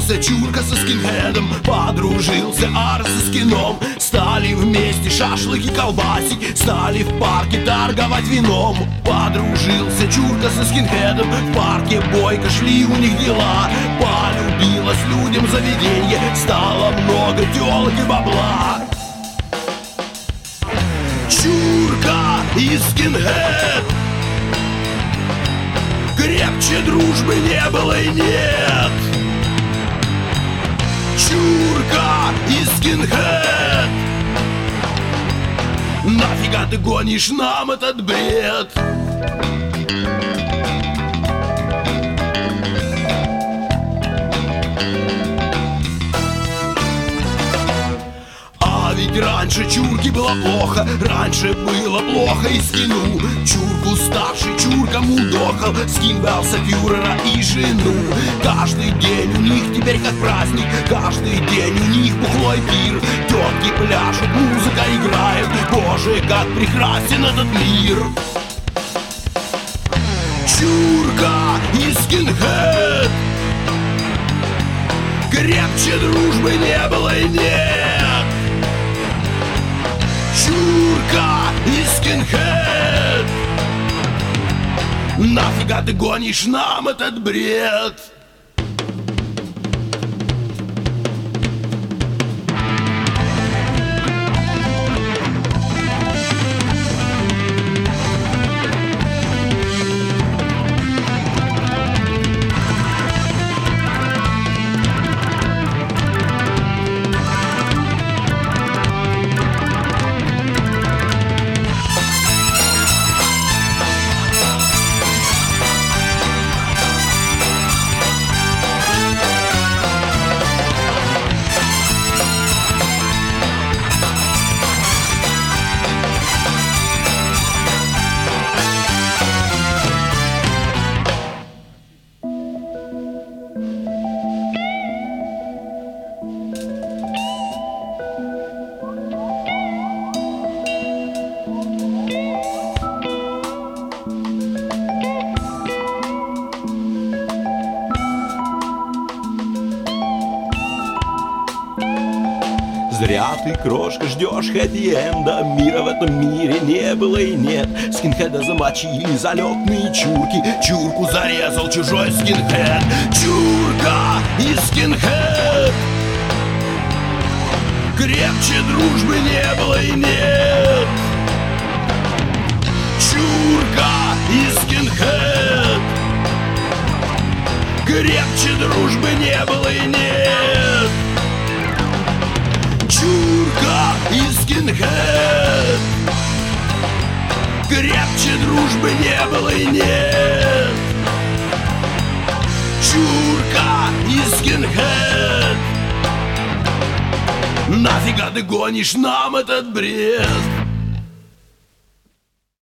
Подружился Чурка со скинхедом, подружился Арс со скином. Стали вместе шашлыки колбасить, стали в парке торговать вином. Подружился Чурка со скинхедом, в парке бойко шли у них дела. Полюбилось людям заведенье, стало много тёлок и бабла. Чурка и скинхед, крепче дружбы не было и нет. Чурка и скинхед, нафига ты гонишь нам этот бред? Ведь раньше Чурке было плохо, раньше было плохо и скину. Чурку старший Чурка мудохал, скин брался фюрера и жену. Каждый день у них теперь как праздник, каждый день у них бухлой пир. Тетки пляшут, музыка играет, боже, как прекрасен этот мир. Чурка и скинхед, крепче дружбы не было и нет. Чурка и скинхед, нафига ты гонишь нам этот бред? Зря ты, крошка, ждешь хэппи-энда. Мира в этом мире не было и нет. Скинхеда замочили залетные чурки, Чурку зарезал чужой скинхед. Чурка и скинхед, крепче дружбы не было и нет. Чурка и скинхед, крепче дружбы не было и нет. Чурка и скинхед, крепче дружбы не было и нет. Чурка и скинхед, нафига ты гонишь нам этот бред?